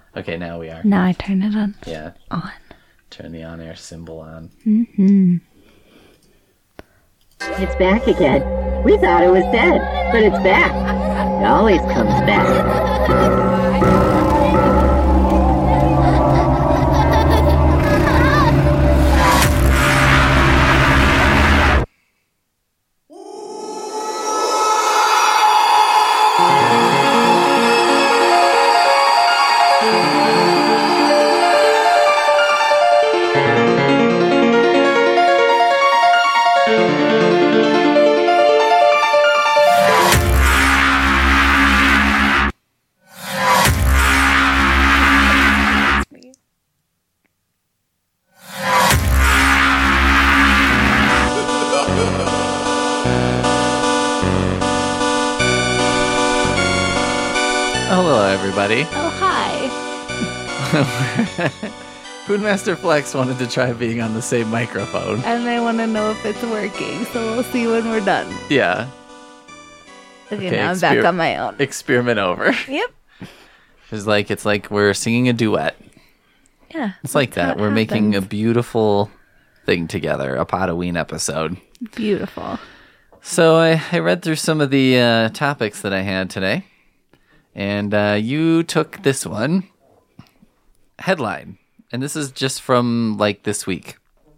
Okay, now we are. Now I turn it on. Yeah. On. Turn the on-air symbol on. Mm-hmm. It's back again. We thought it was dead, but it's back. It always comes back. Hello, everybody. Oh, hi. Foodmaster Flex wanted to try being on the same microphone. And I want to know if it's working, so we'll see when we're done. Yeah. Okay, now I'm back on my own. Experiment over. Yep. It's like we're singing a duet. Yeah. It's like that. We're making a beautiful thing together, a Podoween episode. Beautiful. So I read through some of the topics that I had today, and you took this one, headline, and this is just from like this week.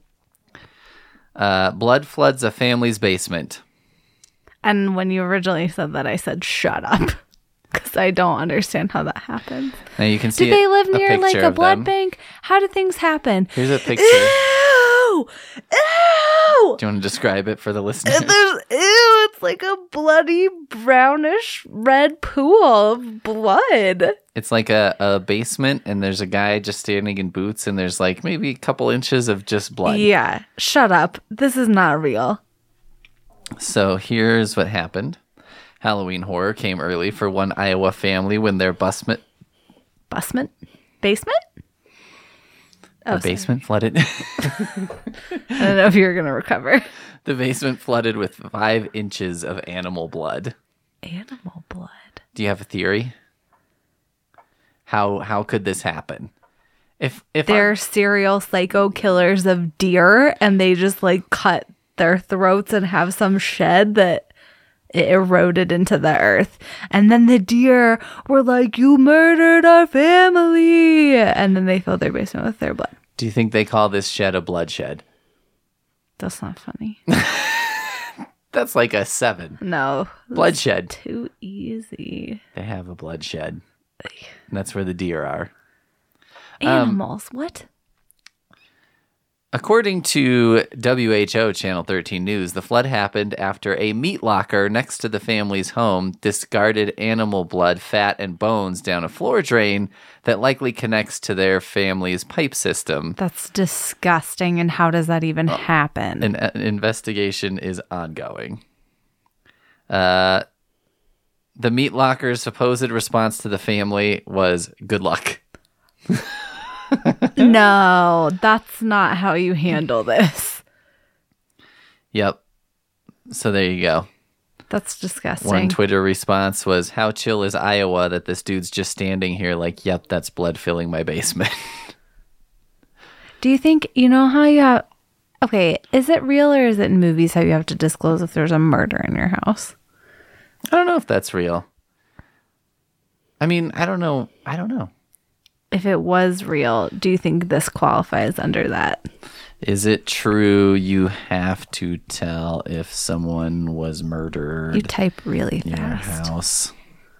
Blood floods a family's basement. And when you originally said that, I said, shut up. Because I don't understand how that happens. Now you can see Did they live a near like picture a of blood them. bank? How do things happen? Here's a picture. Ew! Ew! Do you want to describe it for the listeners? It's like a bloody brownish red pool of blood. It's like a basement, and there's a guy just standing in boots, and there's like maybe a couple inches of just blood. Yeah, shut up. This is not real. So here's what happened. Halloween horror came early for one Iowa family when their basement Basement? Oh, basement flooded. I don't know if you're going to recover. The basement flooded with 5 inches of animal blood. Animal blood. Do you have a theory? How could this happen? If They're serial psycho killers of deer, and they just like cut their throats and have some shed that it eroded into the earth. And then the deer were like, you murdered our family. And then they filled their basement with their blood. do you think they call this shed a bloodshed? That's not funny. That's like a 7. No. Bloodshed. Too easy. They have a bloodshed. And that's where the deer are. Animals. What? According to WHO Channel 13 News, the flood happened after a meat locker next to the family's home discarded animal blood, fat, and bones down a floor drain that likely connects to their family's pipe system. That's disgusting. And how does that even happen? An investigation is ongoing. The meat locker's supposed response to the family was, good luck. No, that's not how you handle this. Yep. So there you go. That's disgusting. One Twitter response was, how chill is Iowa that this dude's just standing here like, yep, that's blood filling my basement. Do you think, you know how you have... Okay, is it real or is it in movies how you have to disclose if there's a murder in your house? I don't know if that's real. I mean, I don't know. If it was real, do you think this qualifies under that? Is it true you have to tell if someone was murdered You type really in your fast. house?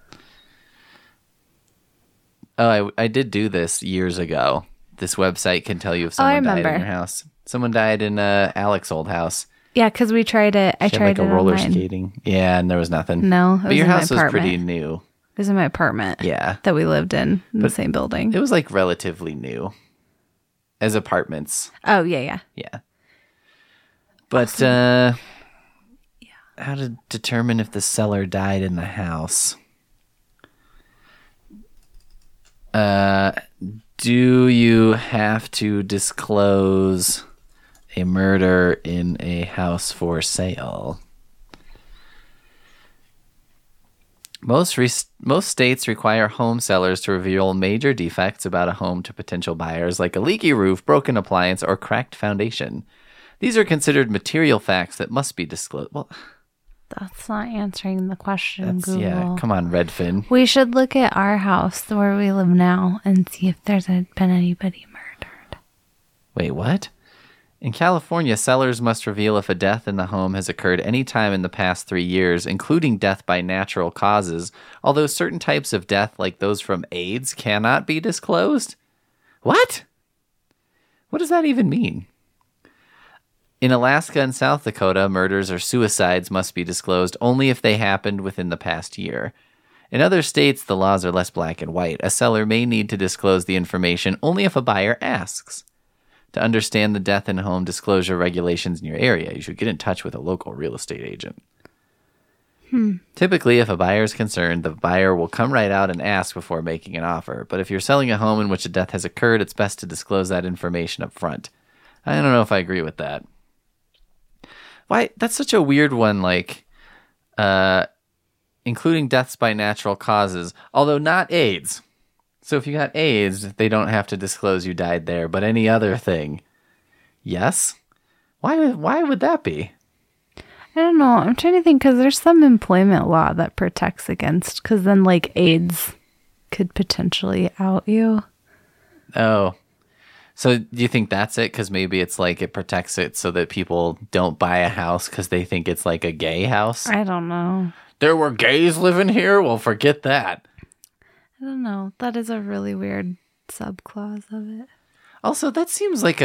Oh, I did do this years ago. This website can tell you if someone died in remember. your house. Someone died in Alex's old house. Yeah, because we tried it. I She had tried like it a roller online. skating. Yeah, and there was nothing. No, it but was your in my house was pretty apartment. new. It was in my apartment. Yeah. That we lived in the same building. It was like relatively new as apartments. Oh, yeah. Yeah. But how to determine if the seller died in the house? Do you have to disclose a murder in a house for sale? Most states require home sellers to reveal major defects about a home to potential buyers, like a leaky roof, broken appliance, or cracked foundation. These are considered material facts that must be disclosed. Well, That's not answering the question, Google. yeah, come on, Redfin. We should look at our house where we live now and see if there's been anybody murdered. Wait, what? In California, sellers must reveal if a death in the home has occurred any time in the past 3 years, including death by natural causes, although certain types of death, like those from AIDS, cannot be disclosed. What? What does that even mean? In Alaska and South Dakota, murders or suicides must be disclosed only if they happened within the past year. In other states, the laws are less black and white. A seller may need to disclose the information only if a buyer asks. To understand the death and home disclosure regulations in your area, you should get in touch with a local real estate agent. Typically, if a buyer is concerned, the buyer will come right out and ask before making an offer. But if you're selling a home in which a death has occurred, it's best to disclose that information up front. I don't know if I agree with that. Why? That's such a weird one, like, including deaths by natural causes, although not AIDS. So if you got AIDS, they don't have to disclose you died there, but any other thing, yes? Why would that be? I don't know. I'm trying to think because there's some employment law that protects against, because then like AIDS could potentially out you. Oh. So do you think that's it? Because maybe it's like it protects it so that people don't buy a house because they think it's like a gay house? I don't know. There were gays living here? Well, forget that. I don't know. That is a really weird subclause of it. Also, that seems like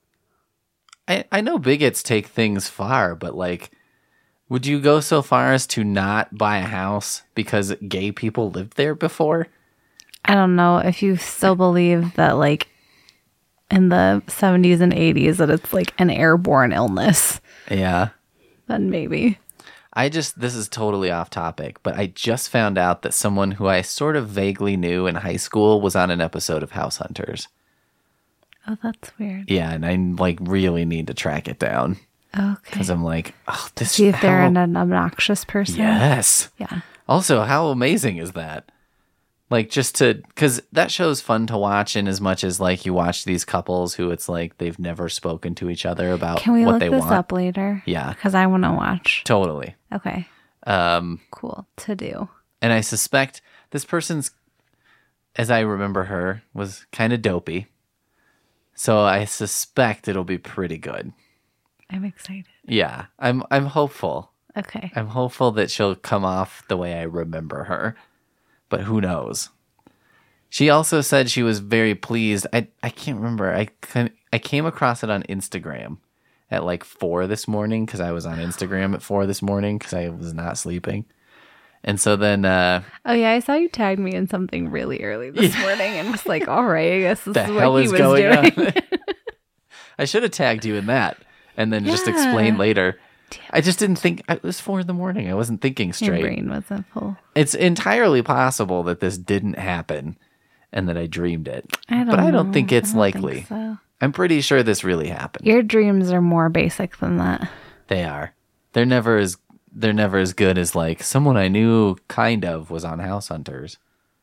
I know bigots take things far, but like, would you go so far as to not buy a house because gay people lived there before? I don't know if you still believe that like in the 70s and 80s that it's like an airborne illness. Yeah. Then maybe. This is totally off topic, but I just found out that someone who I sort of vaguely knew in high school was on an episode of House Hunters. Oh, that's weird. Yeah, and I like really need to track it down. Okay. Because I'm like, oh, this. See if they're an obnoxious person. Yes. Yeah. Also, how amazing is that? Like, just to, because that show's fun to watch in as much as like you watch these couples who it's like they've never spoken to each other about Can we what look they this want. up later? Yeah. Because I want to watch. Totally. Okay. Cool to do. And I suspect this person's, as I remember her, was kind of dopey. So I suspect it'll be pretty good. I'm excited. Yeah, I'm hopeful. Okay. I'm hopeful that she'll come off the way I remember her. But who knows? She also said she was very pleased. I can't remember. I came across it on Instagram at like 4 this morning because I was on Instagram at 4 this morning because I was not sleeping. And so then... oh, yeah. I saw you tagged me in something really early this morning and was like, all right, I guess this the is hell what he is was going doing. on? I should have tagged you in that and then just Yeah. explain later. I just didn't think... It was 4 in the morning. I wasn't thinking Your straight. brain wasn't full. It's entirely possible that this didn't happen and that I dreamed it. I But I don't know. think it's I don't likely. think so. I'm pretty sure this really happened. Your dreams are more basic than that. They are. They're never as good as like someone I knew kind of was on House Hunters.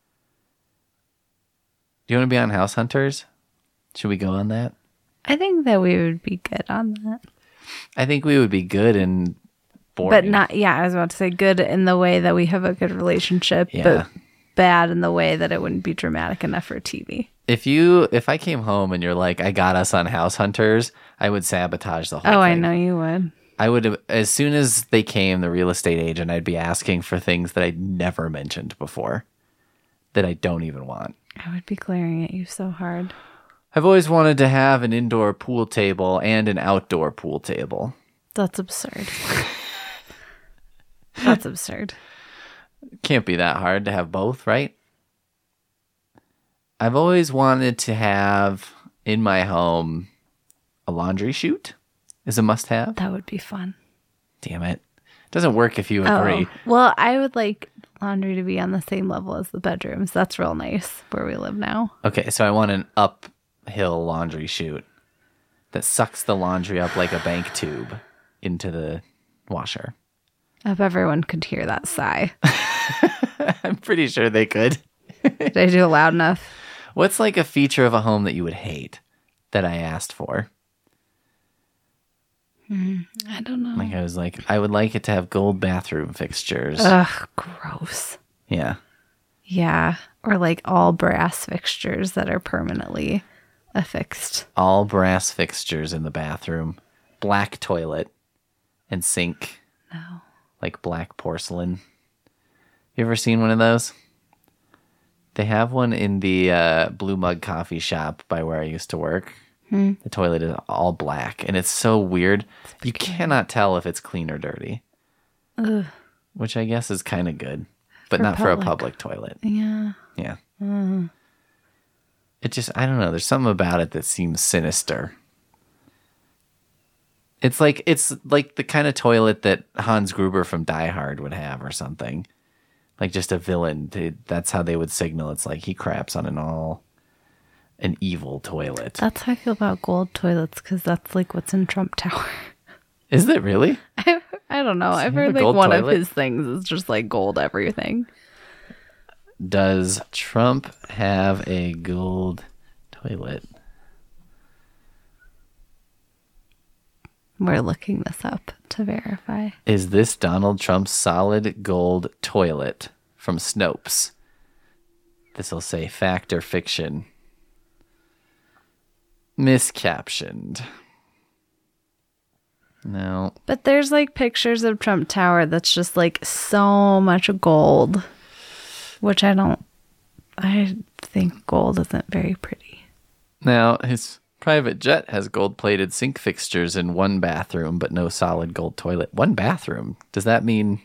Do you want to be on House Hunters? Should we go on that? I think that we would be good on that. I think we would be good and boring. But not, yeah, I was about to say good in the way that we have a good relationship, Yeah. but bad in the way that it wouldn't be dramatic enough for TV. If I came home and you're like, I got us on House Hunters, I would sabotage the whole thing. Oh, I know you would. I would, as soon as they came, the real estate agent, I'd be asking for things that I'd never mentioned before that I don't even want. I would be glaring at you so hard. I've always wanted to have an indoor pool table and an outdoor pool table. That's absurd. That's absurd. Can't be that hard to have both, right? I've always wanted to have in my home a laundry chute is a must-have. That would be fun. Damn it. Doesn't work if you agree. Oh, well, I would like laundry to be on the same level as the bedrooms. That's real nice where we live now. Okay, so I want an uphill laundry chute that sucks the laundry up like a bank tube into the washer. I hope everyone could hear that sigh. I'm pretty sure they could. Did I do it loud enough? What's like a feature of a home that you would hate that I asked for? I don't know. Like I was like, I would like it to have gold bathroom fixtures. Ugh, gross. Yeah. Yeah. Or like all brass fixtures that are permanently affixed. All brass fixtures in the bathroom. Black toilet and sink. No. Like black porcelain. You ever seen one of those? They have one in the Blue Mug coffee shop by where I used to work. The toilet is all black, and it's so weird. You cannot tell if it's clean or dirty. Ugh. Which I guess is kind of good, but For not for a public. public toilet. Yeah. Yeah. It just, I don't know. There's something about it that seems sinister. It's like the kind of toilet that Hans Gruber from Die Hard would have or something. Like just a villain. That's how they would signal. It's like he craps on an evil toilet. That's how I feel about gold toilets, because that's like what's in Trump Tower. Is it really? I don't know. I've he have heard a like gold one of toilet? his things is just like gold everything. Does Trump have a gold toilet? We're looking this up to verify. Is this Donald Trump's solid gold toilet from Snopes? This will say fact or fiction. Miscaptioned. No. But there's like pictures of Trump Tower that's just like so much gold, which I think gold isn't very pretty. Now, his private jet has gold-plated sink fixtures in one bathroom, but no solid gold toilet. One bathroom? Does that mean...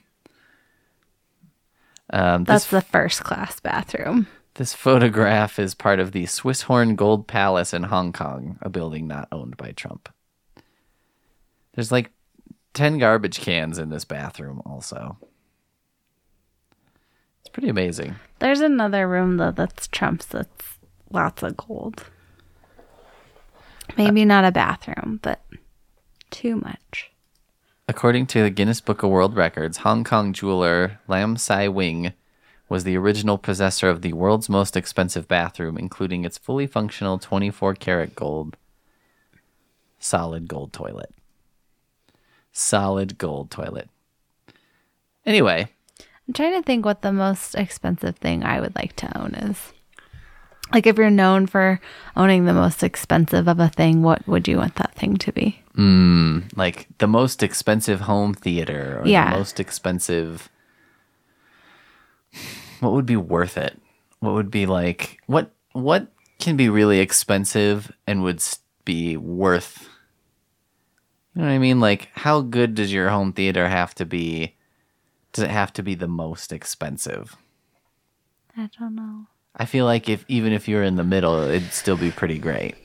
That's the first class bathroom. This photograph is part of the Swisshorn Gold Palace in Hong Kong, a building not owned by Trump. There's like 10 garbage cans in this bathroom also. It's pretty amazing. There's another room though that's Trump's that's lots of gold. Maybe not a bathroom, but too much. According to the Guinness Book of World Records, Hong Kong jeweler Lam Sai Wing was the original possessor of the world's most expensive bathroom, including its fully functional 24-karat gold solid gold toilet. Solid gold toilet. Anyway. I'm trying to think what the most expensive thing I would like to own is. Like if you're known for owning the most expensive of a thing, what would you want that thing to be? Like the most expensive home theater or Yeah. the most expensive... What would be worth it? What would be like... What can be really expensive and would be worth... You know what I mean? Like, how good does your home theater have to be? Does it have to be the most expensive? I don't know. I feel like even if you're in the middle, it'd still be pretty great.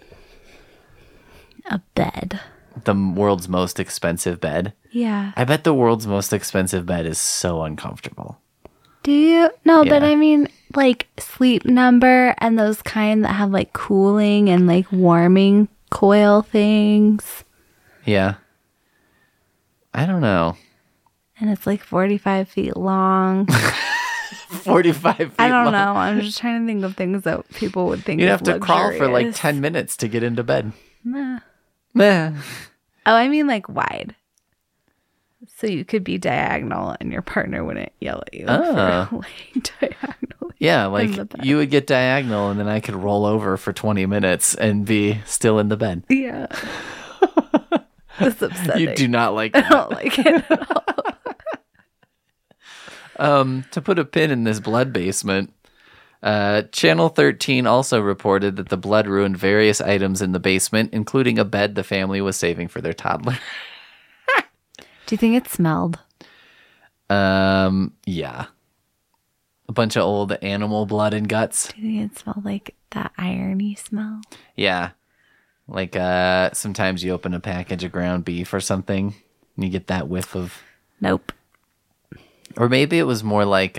A bed. The world's most expensive bed. Yeah. I bet the world's most expensive bed is so uncomfortable. Do you? No, but Yeah. I mean like Sleep Number and those kind that have like cooling and like warming coil things. Yeah. I don't know. And it's like 45 feet long. 45 feet I don't long. know. I'm just trying to think of things that people would think You'd is have to crawl for like luxurious. 10 minutes to get into bed. Nah. Meh. Oh, I mean like wide. So you could be diagonal and your partner wouldn't yell at you Ah. for laying diagonally. Yeah, in like the bed. you would get diagonal and then I could roll over for 20 minutes and be still in the bed. Yeah. It's upsetting. You do not like I that. don't like it at all. To put a pin in this blood basement, Channel 13 also reported that the blood ruined various items in the basement, including a bed the family was saving for their toddler. Do you think it smelled? Yeah. A bunch of old animal blood and guts. Do you think it smelled like that irony smell? Yeah. Like sometimes you open a package of ground beef or something and you get that whiff of... Nope. Or maybe it was more like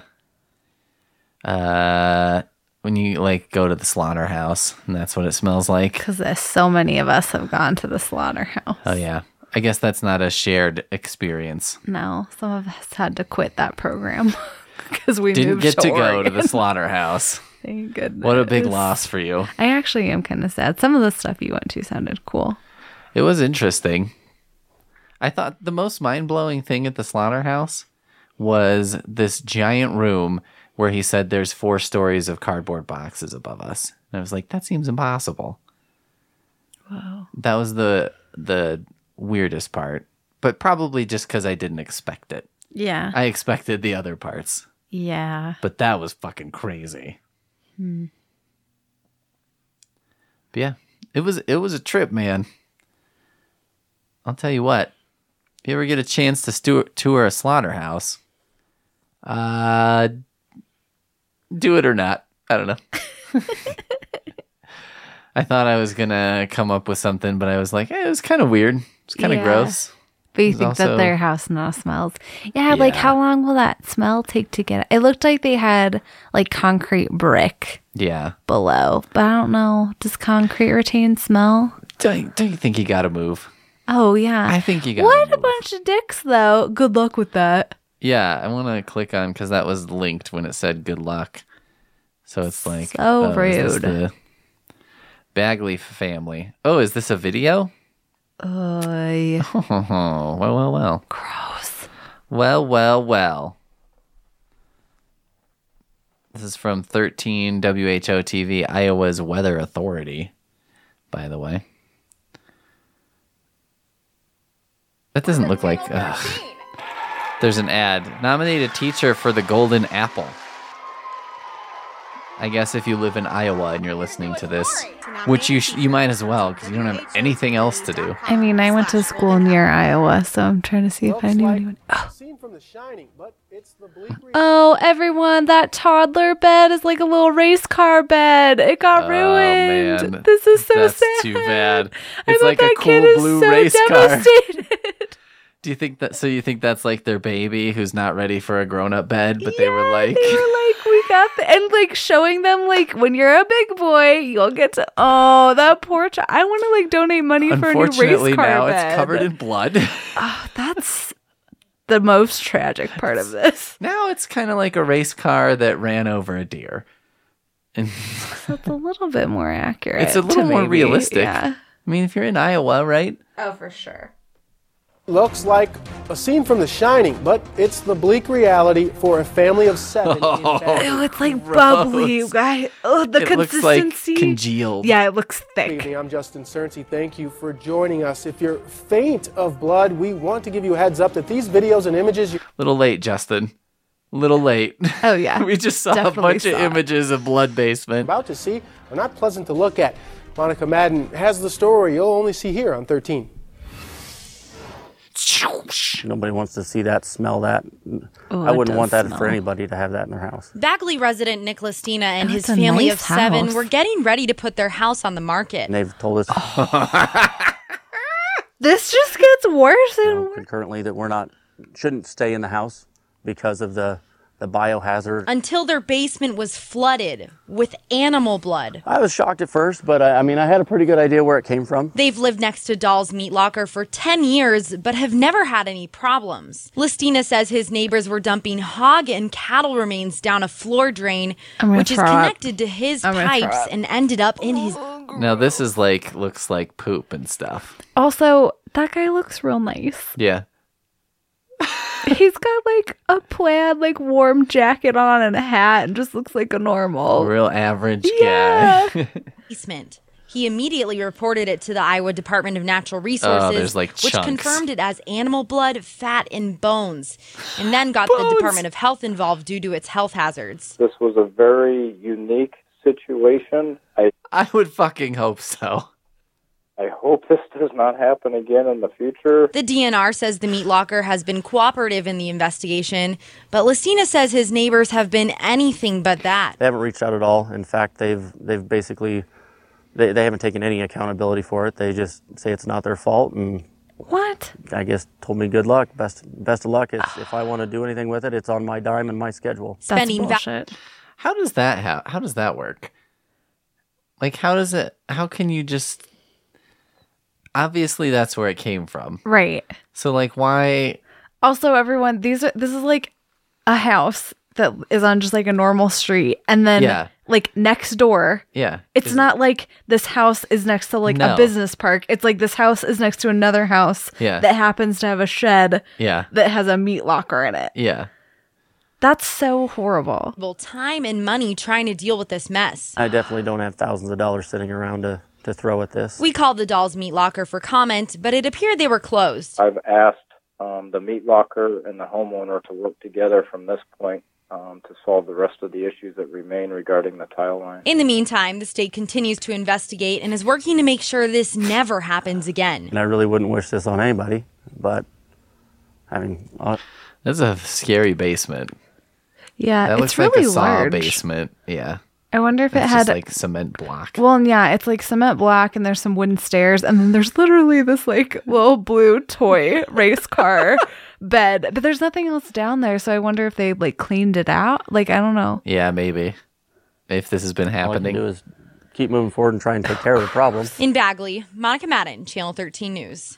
when you like go to the slaughterhouse and that's what it smells like. Because so many of us have gone to the slaughterhouse. Oh yeah. I guess that's not a shared experience. No, some of us had to quit that program because we Didn't moved get to go to Oregon. the slaughterhouse. Thank goodness. What a big loss for you. I actually am kind of sad. Some of the stuff you went to sounded cool. It was interesting. I thought the most mind-blowing thing at the slaughterhouse was this giant room where he said there's 4 stories of cardboard boxes above us. And I was like, that seems impossible. Wow. That was the weirdest part. But probably just because I didn't expect it. Yeah. I expected the other parts. Yeah. But that was fucking crazy. But yeah, it was a trip, man. I'll tell you what. If you ever get a chance to tour a slaughterhouse, do it or not. I don't know. I thought I was gonna come up with something, but I was like, it was kind of weird. It's kind of Yeah. gross. But you It's think also- that their house now smells. Yeah, like Yeah. how long will that smell take to get it? Looked like they had like concrete brick Yeah. below. But I don't know. Does concrete retain smell? Don't you think you gotta move? Oh yeah. I think you gotta What a move. bunch of dicks though. Good luck with that. Yeah, I want to click on because that was linked when it said good luck. So it's like, So is this rude. the Bagley family. Oh, is this a video? Oy. Oh, well. Gross. Well. This is from 13 WHO TV, Iowa's Weather Authority, by the way. That doesn't look like... Ugh. There's an ad. Nominate a teacher for the Golden Apple. I guess if you live in Iowa and you're listening to this, which you might as well, because you don't have anything else to do. I mean, I went to school near Iowa, so I'm trying to see if I knew anyone. Scene from The Shining, but it's the bleak reality. Oh, everyone, that toddler bed is like a little race car bed. It got ruined. man. This is so That's sad. too bad. I It's bet like a that cool kid is blue so race car. devastated. Do you think that? So you think that's like their baby who's not ready for a grown-up bed, but they were like, we got and like showing them like when you're a big boy, you'll get to. Oh, that poor child. I want to like donate money for a new unfortunately race car now bed. it's covered in blood. Oh, that's the most tragic part of this. Now it's kind of like a race car that ran over a deer. And That's a little bit more accurate. it's a little to more maybe, realistic. Yeah. I mean, if you're in Iowa, right? Oh, for sure. Looks like a scene from The Shining, but it's the bleak reality for a family of 7 in Baton Ew, it's like Gross. bubbly, you guys. Oh, the It looks like consistency. congealed. Yeah, it looks Good thick. evening, I'm Justin Cerncy. Thank you for joining us. If you're faint of blood, we want to give you a heads up that these videos and images you're Little late, Justin. Little late. Oh, yeah. We just saw Definitely a bunch of saw it. images of blood basement. about to see are not pleasant to look at. Monica Madden has the story you'll only see here on 13. Nobody wants to see that, smell that. Oh, I it wouldn't does want that smell. for anybody to have that in their house. Bagley resident Nicholas Stina and Oh, his it's a family nice of 7 house. were getting ready to put their house on the market. And they've told us This just gets worse and worse. concurrently that shouldn't stay in the house because of the biohazard. Until their basement was flooded with animal blood. I was shocked at first, but I mean, I had a pretty good idea where it came from. They've lived next to Doll's Meat Locker for 10 years, but have never had any problems. Listina says his neighbors were dumping hog and cattle remains down a floor drain, I'm gonna which is throw up. connected to his I'm gonna throw pipes up. and ended up in his... Now this is like looks like poop and stuff. Also, that guy looks real nice. Yeah. He's got like a plaid, like warm jacket on and a hat and just looks like a normal. Real average Yeah. guy. basement. He immediately reported it to the Iowa Department of Natural Resources, there's, like, which chunks. confirmed it as animal blood, fat, and bones, and then got the Department of Health involved due to its health hazards. This was a very unique situation. I would fucking hope so. I hope this does not happen again in the future. The DNR says the meat locker has been cooperative in the investigation, but Listina says his neighbors have been anything but that. They haven't reached out at all. In fact, they've basically they haven't taken any accountability for it. They just say it's not their fault, and What? I guess told me good luck, best of luck. If I want to do anything with it, it's on my dime and my schedule. That's Spending va- bullshit. How does that work? Like how can you just obviously that's where it came from. Right. So like why Also, everyone, this is like a house that is on just like a normal street, and then Yeah. like next door. Yeah. It's not like this house is next to like No. a business park. It's like this house is next to another house Yeah. that happens to have a shed Yeah. that has a meat locker in it. Yeah. That's so horrible. Time and money trying to deal with this mess. I definitely don't have thousands of dollars sitting around to throw at this. We called the Dolls Meat Locker for comment, but it appeared they were closed. I've asked the meat locker and the homeowner to work together from this point to solve the rest of the issues that remain regarding the tile line. In the meantime, the state continues to investigate and is working to make sure this never happens again. And I really wouldn't wish this on anybody, but I mean, That's a scary basement. Yeah, That it's looks like really a saw large. basement. Yeah. I wonder if it It's had just like cement block. well, and yeah, it's like cement block, and there's some wooden stairs, and then there's literally this like little blue toy race car bed, but there's nothing else down there. So I wonder if they like cleaned it out. Like I don't know. Yeah, maybe. If this has been all I can happening. do is keep moving forward and try and take care of the problem. In Bagley, Monica Madden, Channel 13 News.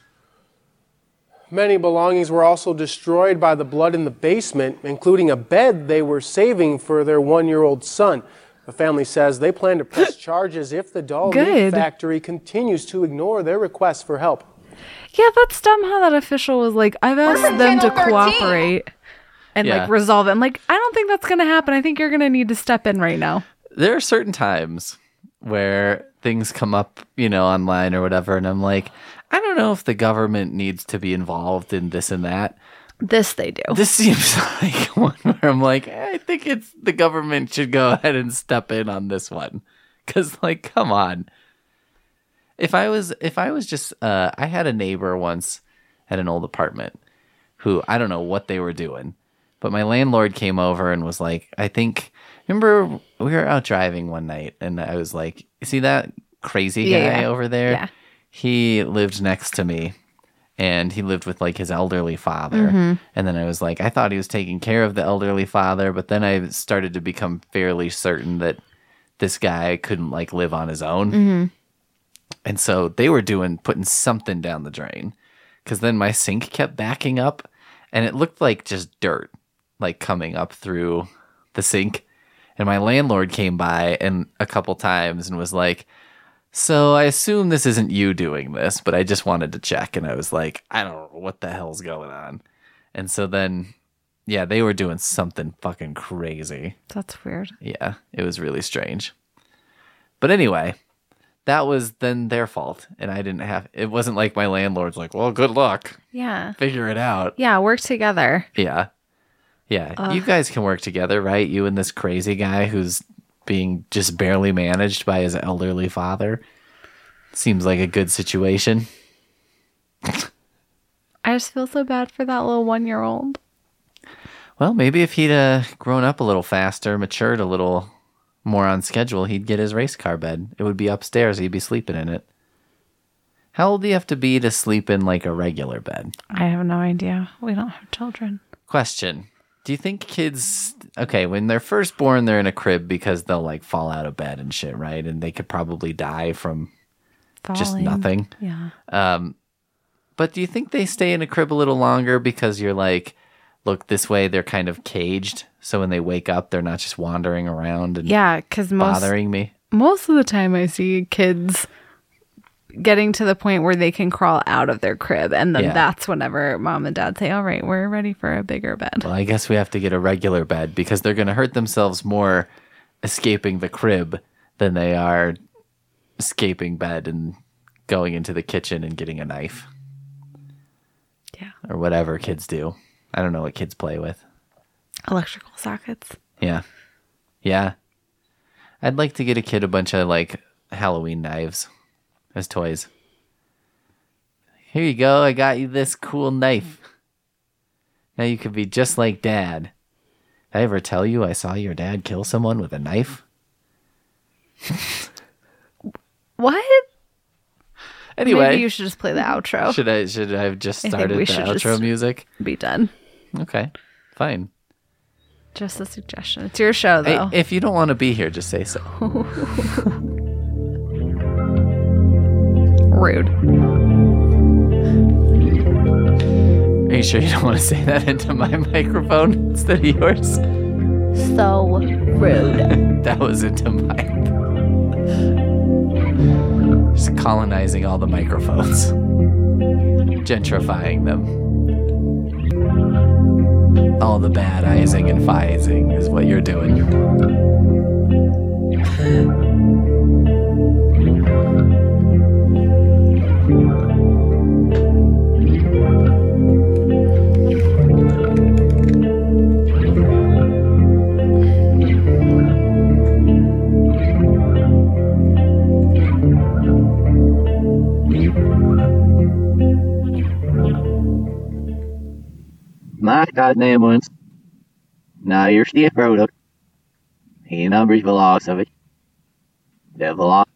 Many belongings were also destroyed by the blood in the basement, including a bed they were saving for their 1-year-old son. The family says they plan to press charges if the doll meat Good. factory continues to ignore their requests for help. Yeah, that's dumb how that official was like, I've asked them to cooperate and Yeah. like resolve it. I'm like, I don't think that's gonna happen. I think you're gonna need to step in right now. There are certain times where things come up, online or whatever, and I'm like, I don't know if the government needs to be involved in this and that. This they do. This seems like one where I'm like, I think it's the government should go ahead and step in on this one. Cause like, come on. If I was just, I had a neighbor once at an old apartment who, I don't know what they were doing, but my landlord came over and was like, remember we were out driving one night and I was like, see that crazy guy Yeah. over there? Yeah. He lived next to me. And he lived with like his elderly father. Mm-hmm. And then I was like, I thought he was taking care of the elderly father, but then I started to become fairly certain that this guy couldn't like live on his own. Mm-hmm. And so they were putting something down the drain. Cause then my sink kept backing up and it looked like just dirt, like coming up through the sink. And my landlord came by and a couple times and was like, so I assume this isn't you doing this, but I just wanted to check. And I was like, I don't know what the hell's going on. And so then, yeah, they were doing something fucking crazy. That's weird. Yeah, it was really strange. But anyway, that was then their fault. And it wasn't like my landlord's like, well, good luck. Yeah. Figure it out. Yeah, work together. Yeah. Yeah. You guys can work together, right? You and this crazy guy who's being just barely managed by his elderly father. Seems like a good situation. I just feel so bad for that little 1-year-old. Well, maybe if he'd grown up a little faster, matured a little more on schedule, he'd get his race car bed. It would be upstairs. He'd be sleeping in it. How old do you have to be to sleep in like a regular bed? I have no idea. We don't have children. Question. Do you think kids, okay, when they're first born, they're in a crib because they'll like fall out of bed and shit, right? And they could probably die from just Falling. nothing. Yeah. But do you think they stay in a crib a little longer because you're like, look, this way they're kind of caged. So when they wake up, they're not just wandering around and Yeah, because bothering me. most of the time I see kids getting to the point where they can crawl out of their crib. And then Yeah. that's whenever mom and dad say, all right, we're ready for a bigger bed. Well, I guess we have to get a regular bed because they're going to hurt themselves more escaping the crib than they are escaping bed and going into the kitchen and getting a knife. Yeah. Or whatever kids do. I don't know what kids play with. Electrical sockets. Yeah. Yeah. I'd like to get a kid a bunch of like Halloween knives as toys. Here you go. I got you this cool knife. Now you could be just like Dad. Did I ever tell you I saw your dad kill someone with a knife? What? Anyway, Maybe you should just play the outro. should I have just I think started we the should outro just- music? Be done. Okay, fine. Just a suggestion. It's your show, Hey, though. if you don't want to be here, just say so. Rude. Are you sure you don't want to say that into my microphone instead of yours? so rude. That was into Mike. Just colonizing all the microphones. Gentrifying them. All the bad-izing and fi-izing is what you're doing. My goddamn ones. Now here's the product. The numbers velocity. The velocity